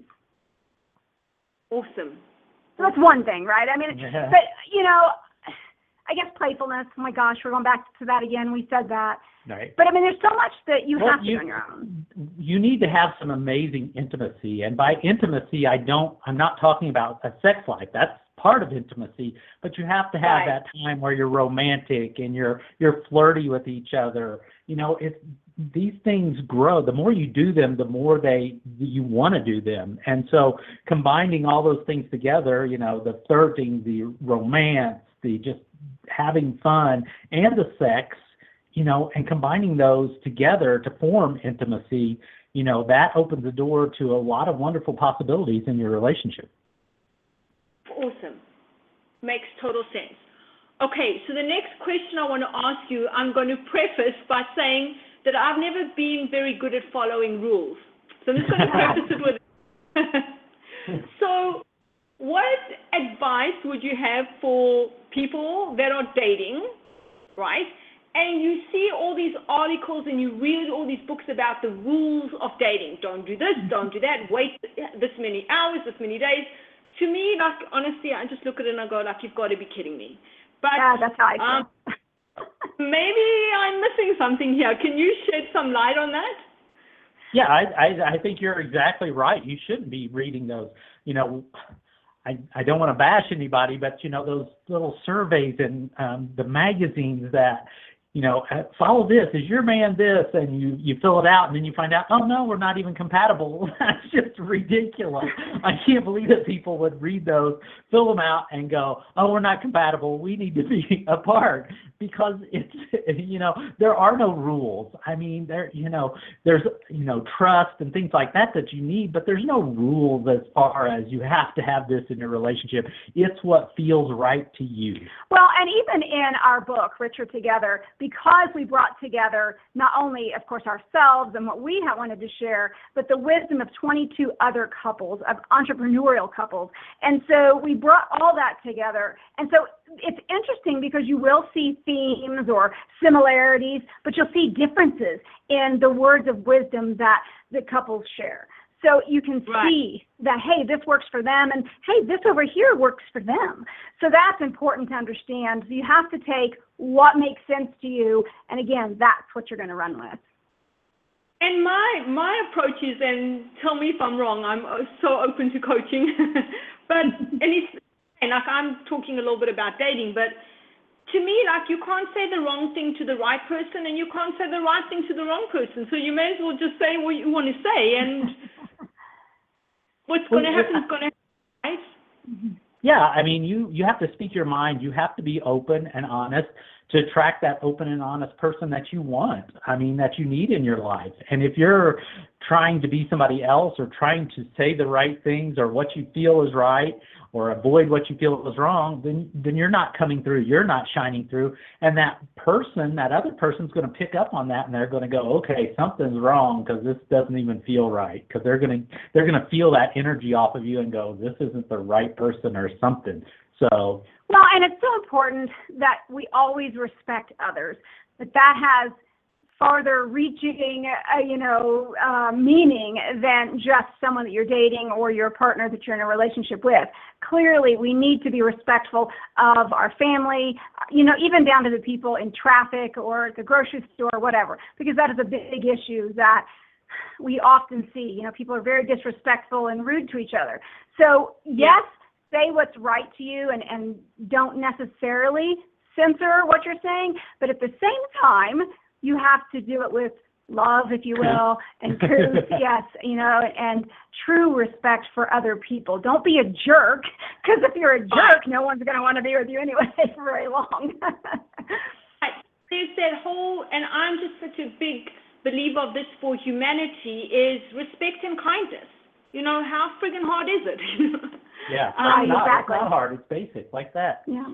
S2: Awesome.
S9: So that's one thing, right? I mean, yeah. But, you know, I guess playfulness, oh my gosh, we're going back to that again. We said that.
S10: Right.
S9: But, I mean, there's so much that you
S10: well,
S9: have to
S10: you,
S9: do on your own.
S10: You need to have some amazing intimacy. And by intimacy, I don't, I'm not talking about a sex life. That's part of intimacy. But you have to have
S2: right.
S10: that time where you're romantic and you're you're flirty with each other. You know, it's, these things grow. The more you do them, the more they you want to do them. And so combining all those things together, you know, the flirting, the romance, the just having fun, and the sex, you know, and combining those together to form intimacy, you know, that opens the door to a lot of wonderful possibilities in your relationship.
S2: Awesome. Makes total sense. Okay, so the next question I want to ask you, I'm going to preface by saying that I've never been very good at following rules. So I'm just going to preface it with So what advice would you have for people that are dating, right, and you see all these articles and you read all these books about the rules of dating. Don't do this, don't do that, wait this many hours, this many days. To me, like, honestly, I just look at it and I go, like, you've got to be kidding me. But
S9: yeah, that's how I feel.
S2: Um, maybe I'm missing something here. Can you shed some light on that?
S10: Yeah, I, I I think you're exactly right. You shouldn't be reading those. You know, I I don't want to bash anybody, but you know those little surveys and um, the magazines that, you know, follow this, is your man this, and you, you fill it out, and then you find out, oh, no, we're not even compatible. That's just ridiculous. I can't believe that people would read those, fill them out, and go, oh, we're not compatible. We need to be apart, because it's, you know, there are no rules. I mean, there, you know, there's, you know, trust and things like that that you need, but there's no rules as far as you have to have this in your relationship. It's what feels right to you.
S9: Well, and even in our book, Richer Together, because we brought together not only, of course, ourselves and what we have wanted to share, but the wisdom of twenty-two other couples, of entrepreneurial couples. And so we brought all that together. And so it's interesting because you will see themes or similarities, but you'll see differences in the words of wisdom that the couples share. So you can
S2: right.
S9: see that, hey, this works for them, and hey, this over here works for them. So that's important to understand. So you have to take what makes sense to you, and again, that's what you're going to run with.
S2: And my my approach is, and tell me if I'm wrong, I'm so open to coaching, but and it's and like I'm talking a little bit about dating, but to me, like, you can't say the wrong thing to the right person, and you can't say the right thing to the wrong person. So you may as well just say what you want to say, and what's going to happen is going to happen, right?
S10: Yeah, I mean, you, you have to speak your mind. You have to be open and honest to attract that open and honest person that you want, I mean, that you need in your life. And if you're trying to be somebody else or trying to say the right things or what you feel is right or avoid what you feel is wrong, then then you're not coming through. You're not shining through. And that person, that other person's going to pick up on that, and they're going to go, okay, something's wrong because this doesn't even feel right, because they're going to they're going to feel that energy off of you and go, this isn't the right person or something. So
S9: well, and it's so important that we always respect others, but that has farther reaching, uh, you know, uh, meaning than just someone that you're dating or your partner that you're in a relationship with. Clearly, we need to be respectful of our family, you know, even down to the people in traffic or at the grocery store or whatever, because that is a big issue that we often see. You know, people are very disrespectful and rude to each other. So, yes, say what's right to you and, and don't necessarily censor what you're saying, but at the same time, you have to do it with love, if you will, and truth, yes, you know, and true respect for other people. Don't be a jerk, because if you're a jerk, no one's going to want to be with you anyway for very long.
S2: There's that whole, and I'm just such a big believer of this for humanity, is respect and kindness. You know, how friggin' hard is it?
S10: yeah,
S2: um,
S10: it's, not,
S9: exactly.
S10: it's not hard. It's basic, like that.
S9: Yeah.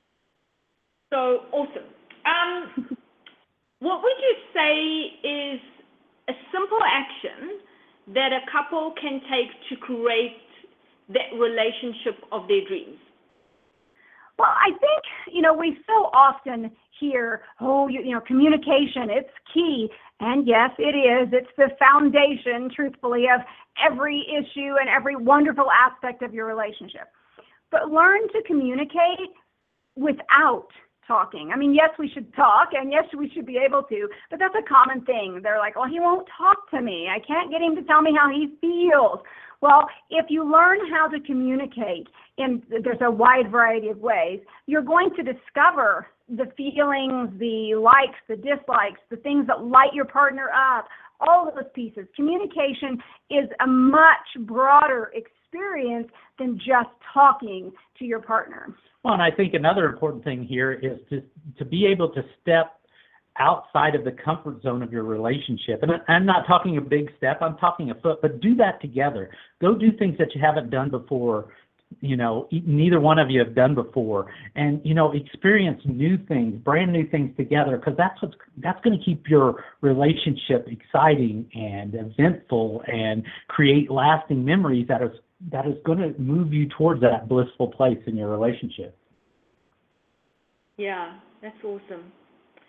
S2: So, awesome. Um, what would you say is a simple action that a couple can take to create that relationship of their dreams?
S9: Well, I think, you know, we so often hear, oh, you, you know, communication, it's key. And yes, it is. It's the foundation, truthfully, of every issue and every wonderful aspect of your relationship. But learn to communicate without talking. I mean, yes, we should talk, and yes, we should be able to, but that's a common thing. They're like, well, he won't talk to me. I can't get him to tell me how he feels. Well, if you learn how to communicate, and there's a wide variety of ways, you're going to discover the feelings, the likes, the dislikes, the things that light your partner up, all of those pieces. Communication is a much broader experience than just talking to your partner.
S10: Well, and I think another important thing here is to to be able to step outside of the comfort zone of your relationship. And I'm not talking a big step, I'm talking a foot, but do that together. Go do things that you haven't done before, you know, neither one of you have done before. And, you know, experience new things, brand new things together, because that's what's, that's going to keep your relationship exciting and eventful and create lasting memories that is that is going to move you towards that blissful place in your relationship.
S2: Yeah, that's awesome.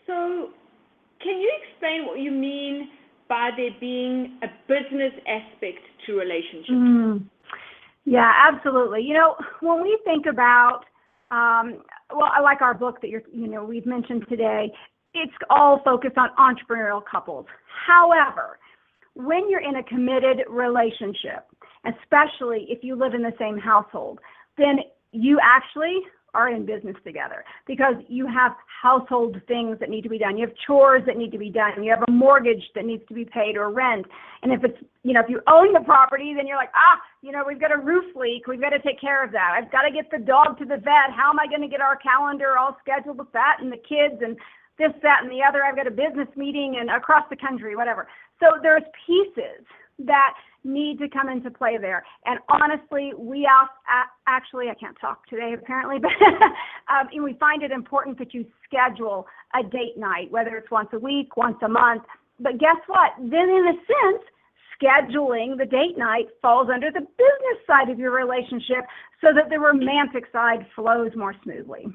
S2: So can you explain what you mean by there being a business aspect to relationships?
S9: Mm. Yeah, absolutely. You know, when we think about, um, well, I like our book that you're, you know, we've mentioned today, it's all focused on entrepreneurial couples. However, when you're in a committed relationship, especially if you live in the same household, then you actually are in business together because you have household things that need to be done. You have chores that need to be done. You have a mortgage that needs to be paid or rent. And if it's, you know, if you own the property, then you're like, ah, you know, we've got a roof leak. We've got to take care of that. I've got to get the dog to the vet. How am I going to get our calendar all scheduled with that and the kids and this, that, and the other? I've got a business meeting and across the country, whatever. So there's pieces that need to come into play there. And honestly, we actually, I can't talk today apparently, but um, and we find it important that you schedule a date night, whether it's once a week, once a month. But guess what? Then in a sense, scheduling the date night falls under the business side of your relationship so that the romantic side flows more smoothly.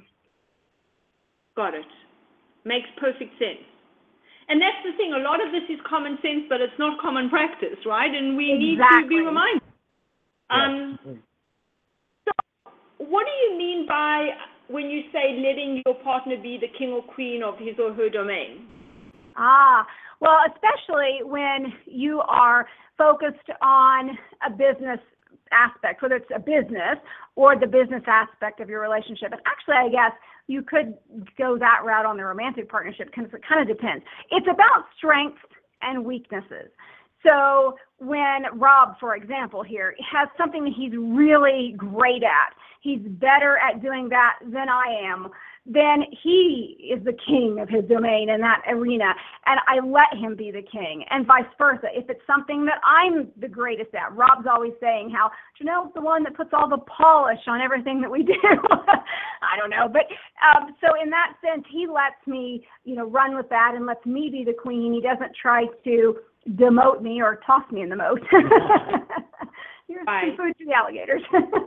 S2: Got it. Makes perfect sense. And that's the thing, a lot of this is common sense, but it's not common practice, right? And we
S9: exactly.
S2: need to be reminded. Um,
S10: yes.
S2: So what do you mean by when you say letting your partner be the king or queen of his or her domain?
S9: Ah, well, especially when you are focused on a business aspect, whether it's a business or the business aspect of your relationship. And actually, I guess you could go that route on the romantic partnership because it kind of depends. It's about strengths and weaknesses. So when Rob, for example, here has something that he's really great at, he's better at doing that than I am, then he is the king of his domain in that arena, and I let him be the king, and vice versa. If it's something that I'm the greatest at, Rob's always saying how Janelle's the one that puts all the polish on everything that we do. I don't know, but um, so in that sense, he lets me, you know, run with that and lets me be the queen. He doesn't try to demote me or toss me in the moat. Here's
S2: right.
S9: some food to the alligators.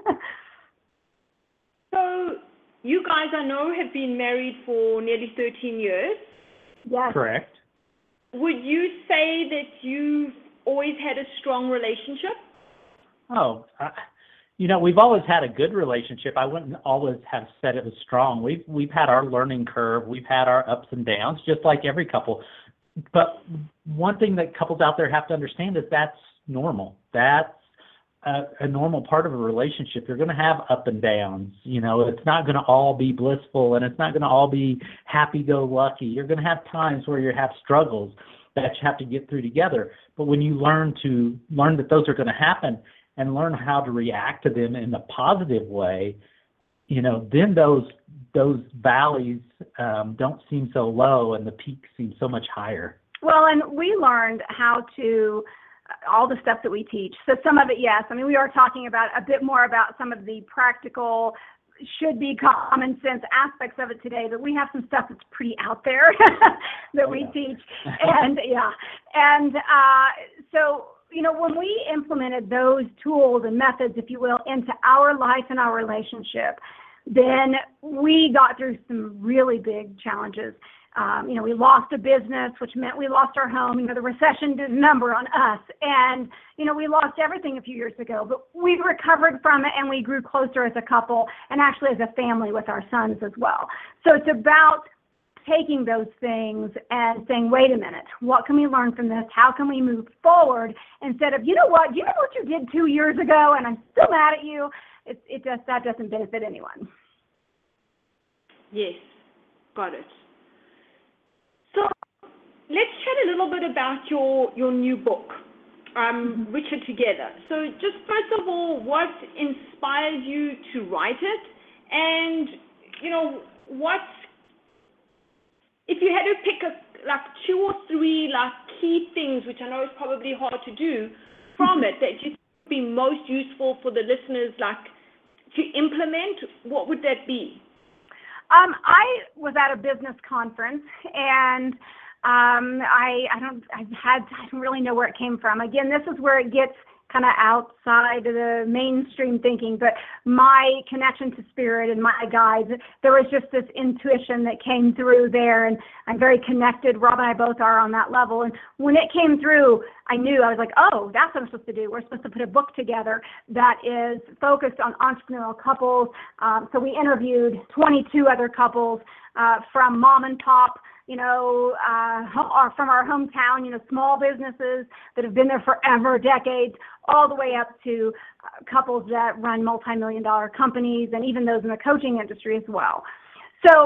S2: So you guys, I know, have been married for nearly thirteen years.
S9: Yes.
S10: Correct.
S2: Would you say that you've always had a strong relationship?
S10: Oh, uh, you know, we've always had a good relationship. I wouldn't always have said it was strong. We've we've had our learning curve. We've had our ups and downs, just like every couple. But one thing that couples out there have to understand is that's normal. That's a, a normal part of a relationship. You're going to have up and downs. You know, it's not going to all be blissful, and it's not going to all be happy-go-lucky. You're going to have times where you have struggles that you have to get through together. But when you learn to learn that those are going to happen and learn how to react to them in a positive way, you know, then those those valleys um, don't seem so low and the peaks seem so much higher.
S9: Well, and we learned how to, all the stuff that we teach. So some of it, yes. I mean, we are talking about a bit more about some of the practical, should be common sense aspects of it today, but we have some stuff that's pretty out there that
S10: oh,
S9: we
S10: yeah.
S9: teach. And yeah, and uh, so, you know, when we implemented those tools and methods, if you will, into our life and our relationship, then we got through some really big challenges. Um, you know, we lost a business, which meant we lost our home. You know, the recession did a number on us. And, you know, we lost everything a few years ago, but we recovered from it and we grew closer as a couple and actually as a family with our sons as well. So it's about taking those things and saying, wait a minute, what can we learn from this? How can we move forward? Instead of, you know what, do you know what you did two years ago and I'm still mad at you? It, it just, that doesn't benefit anyone.
S2: Yes, got it. So let's chat a little bit about your, your new book, um,
S9: Mm-hmm.
S2: Richer Together. So just first of all, what inspired you to write it? And, you know, what, if you had to pick a, like two or three like key things, which I know is probably hard to do, from it that you think would be most useful for the listeners, like to implement, what would that be?
S9: Um, I was at a business conference, and um, I, I don't, I had, I don't really know where it came from. Again, this is where it gets kind of outside of the mainstream thinking, but my connection to spirit and my guides, there was just this intuition that came through there, and I'm very connected. Rob and I both are on that level, and when it came through, I knew, I was like, oh, that's what I'm supposed to do. We're supposed to put a book together that is focused on entrepreneurial couples. Um, so we interviewed twenty-two other couples uh, from mom and pop, you know, uh, or from our hometown, you know, small businesses that have been there forever, decades, all the way up to uh, couples that run multi-million dollar companies, and even those in the coaching industry as well. So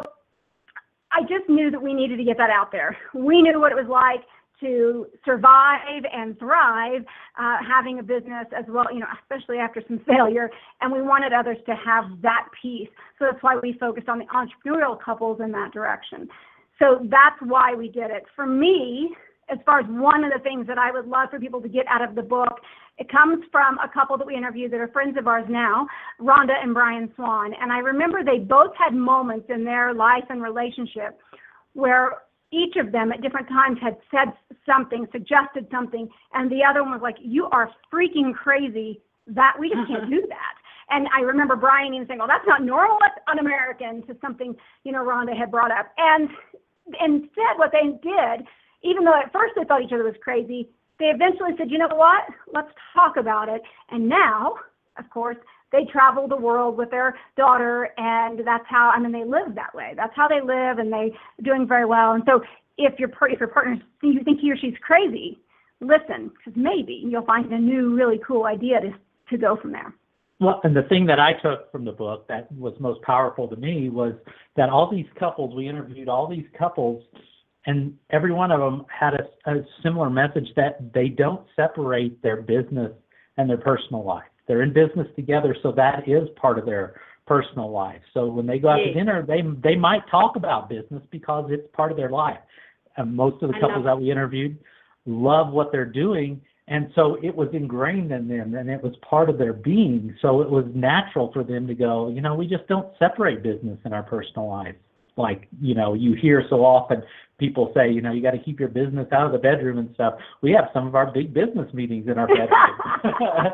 S9: I just knew that we needed to get that out there. We knew what it was like to survive and thrive uh, having a business as well, you know, especially after some failure, and we wanted others to have that piece. So that's why we focused on the entrepreneurial couples in that direction. So that's why we did it. For me, as far as one of the things that I would love for people to get out of the book, it comes from a couple that we interviewed that are friends of ours now, Rhonda and Brian Swan. And I remember they both had moments in their life and relationship where each of them at different times had said something, suggested something, and the other one was like, you are freaking crazy, that we just can't do that. And I remember Brian even saying, well, that's not normal, that's un-American, to something, you know, Rhonda had brought up. And instead, what they did, even though at first they thought each other was crazy, they eventually said, you know what, let's talk about it. And now, of course, they travel the world with their daughter, and that's how, I mean, they live that way. That's how they live, and they're doing very well. And so if your, if your partner, you think he or she's crazy, listen, because maybe you'll find a new, really cool idea to, to go from there.
S10: Well, and the thing that I took from the book that was most powerful to me was that all these couples, we interviewed all these couples, and every one of them had a, a similar message that they don't separate their business and their personal life. They're in business together, so that is part of their personal life. So when they go out yeah. to dinner, they they might talk about business because it's part of their life. And most of the I couples that we interviewed love what they're doing, and so it was ingrained in them, and it was part of their being. So it was natural for them to go, you know, we just don't separate business and our personal life. Like, you know, you hear so often people say, you know, you got to keep your business out of the bedroom and stuff. We have some of our big business meetings in our bedroom.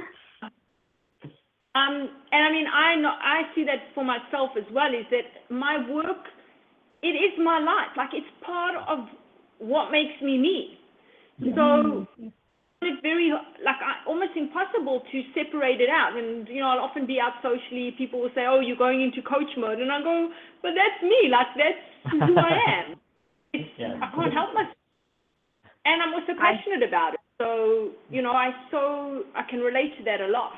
S2: Um, and I mean, I know, I see that for myself as well, is that my work, it is my life. Like, it's part of what makes me me. Yeah. So it's very, like, almost impossible to separate it out. And, you know, I'll often be out socially. People will say, oh, you're going into coach mode. And I go, but that's me. Like, that's who I am. It's, yeah. I can't help myself. And I'm also passionate I, about it. So, you know, I so, I can relate to that a lot.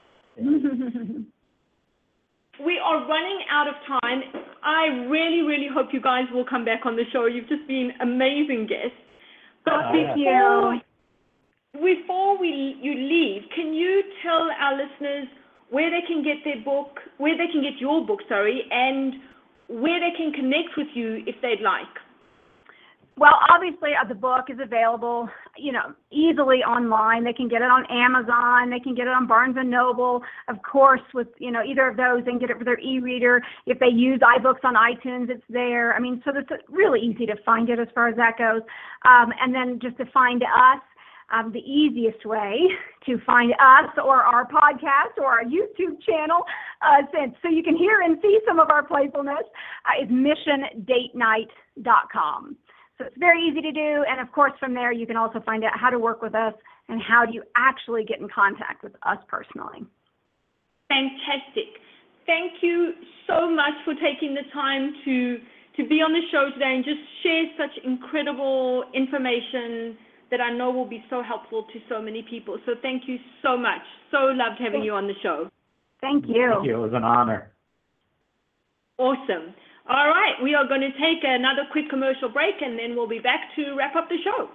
S2: We are running out of time. I really, really hope you guys will come back on the show. You've just been amazing guests. But
S9: oh, before,
S2: before we you leave, can you tell our listeners where they can get their book, where they can get your book, sorry, and where they can connect with you if they'd like?
S9: Well, obviously, uh, the book is available, you know, easily online. They can get it on Amazon. They can get it on Barnes and Noble. Of course, with, you know, either of those, they can get it for their e-reader. If they use iBooks on iTunes, it's there. I mean, so it's really easy to find it as far as that goes. Um, and then just to find us, um, the easiest way to find us or our podcast or our YouTube channel, uh, since, so you can hear and see some of our playfulness, uh, is mission date night dot com. So it's very easy to do, and of course from there you can also find out how to work with us and how do you actually get in contact with us personally.
S2: Fantastic. Thank you so much for taking the time to, to be on the show today and just share such incredible information that I know will be so helpful to so many people. So thank you so much. So loved having you on the show.
S9: Thank you.
S10: Thank you. It was an honor.
S2: Awesome. All right, we are going to take another quick commercial break, and then we'll be back to wrap up the show.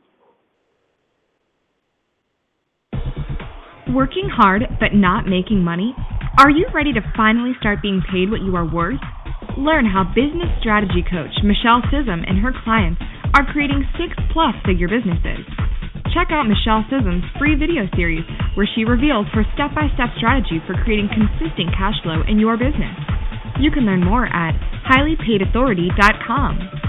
S11: Working hard but not making money? Are you ready to finally start being paid what you are worth? Learn how business strategy coach Michelle Sissom and her clients are creating six-plus figure businesses. Check out Michelle Sissom's free video series where she reveals her step-by-step strategy for creating consistent cash flow in your business. You can learn more at highly paid authority dot com.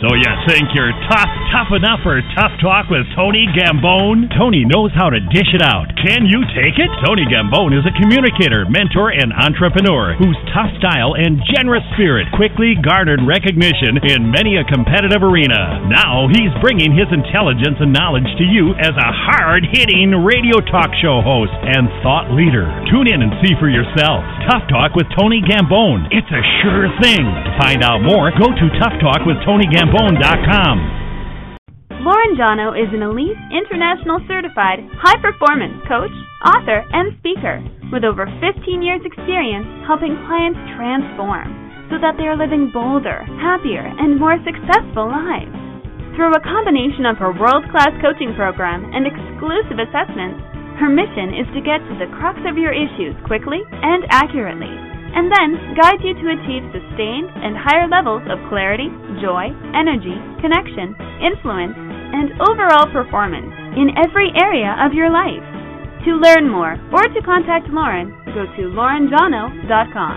S12: So you think you're tough, tough enough for Tough Talk with Tony Gambone? Tony knows how to dish it out. Can you take it? Tony Gambone is a communicator, mentor, and entrepreneur whose tough style and generous spirit quickly garnered recognition in many a competitive arena. Now he's bringing his intelligence and knowledge to you as a hard-hitting radio talk show host and thought leader. Tune in and see for yourself. Tough Talk with Tony Gambone. It's a sure thing. To find out more, go to tough talk with tony gambone dot com.
S5: Lauren Jono is an elite, international certified, high-performance coach, author, and speaker with over fifteen years experience helping clients transform so that they are living bolder, happier, and more successful lives. Through a combination of her world-class coaching program and exclusive assessments, her mission is to get to the crux of your issues quickly and accurately, and then guide you to achieve sustained and higher levels of clarity, joy, energy, connection, influence, and overall performance in every area of your life. To learn more or to contact Lauren, go to lauren jono dot com.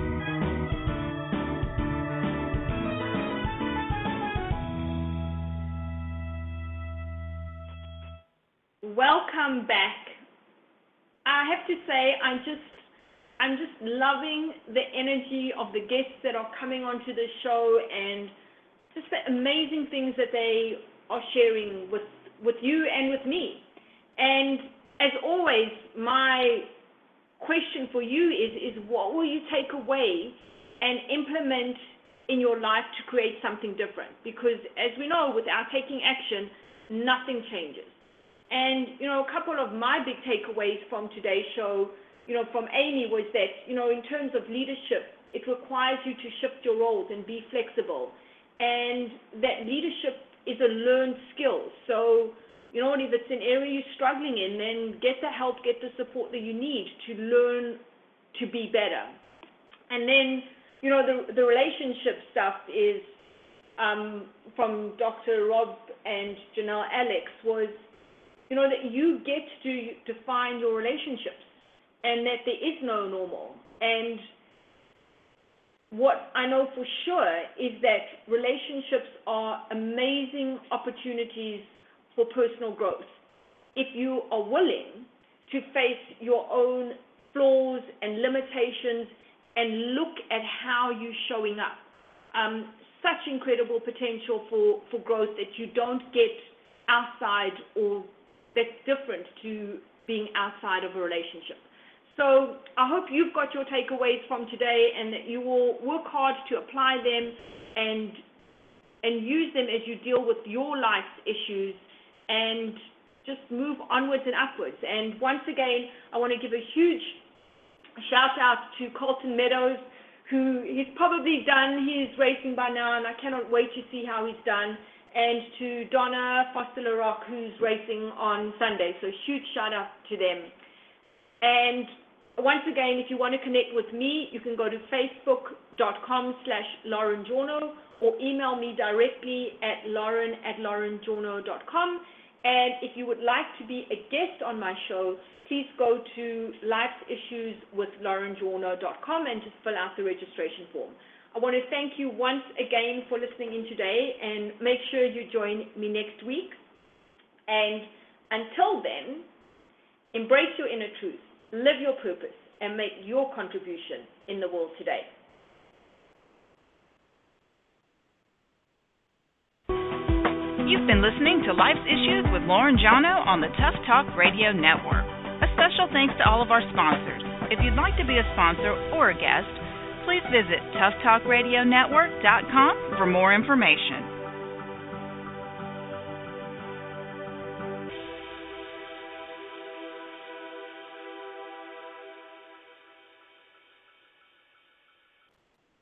S2: Welcome back. I have to say, I'm just I'm just loving the energy of the guests that are coming onto the show and just the amazing things that they are sharing with, with you and with me. And as always, my question for you is, is what will you take away and implement in your life to create something different? Because as we know, without taking action, nothing changes. And, you know, a couple of my big takeaways from today's show, you know, from Amy was that, you know, in terms of leadership, it requires you to shift your roles and be flexible. And that leadership is a learned skill. So, you know, if it's an area you're struggling in, then get the help, get the support that you need to learn to be better. And then, you know, the, the relationship stuff is um, from Doctor Rob and Janelle Alex was, you know, that you get to define your relationships and that there is no normal. And what I know for sure is that relationships are amazing opportunities for personal growth. If you are willing to face your own flaws and limitations and look at how you're showing up. Um, such incredible potential for, for growth that you don't get outside or that's different to being outside of a relationship. So I hope you've got your takeaways from today and that you will work hard to apply them and and use them as you deal with your life's issues and just move onwards and upwards. And once again, I want to give a huge shout out to Colton Meadows, who he's probably done his racing by now, and I cannot wait to see how he's done. And to Donna Foster-LaRock, who's racing on Sunday. So huge shout out to them. And once again, if you want to connect with me, you can go to facebook.com slash Lauren Jono or email me directly at lauren at lauren jono dot com. And if you would like to be a guest on my show, please go to lifes issues with lauren jono dot com and just fill out the registration form. I want to thank you once again for listening in today, and make sure you join me next week. And until then, embrace your inner truth, live your purpose, and make your contribution in the world today.
S1: You've been listening to Life's Issues with Lauren Jono on the Tough Talk Radio Network. A special thanks to all of our sponsors. If you'd like to be a sponsor or a guest, please visit tough talk radio network dot com for more information.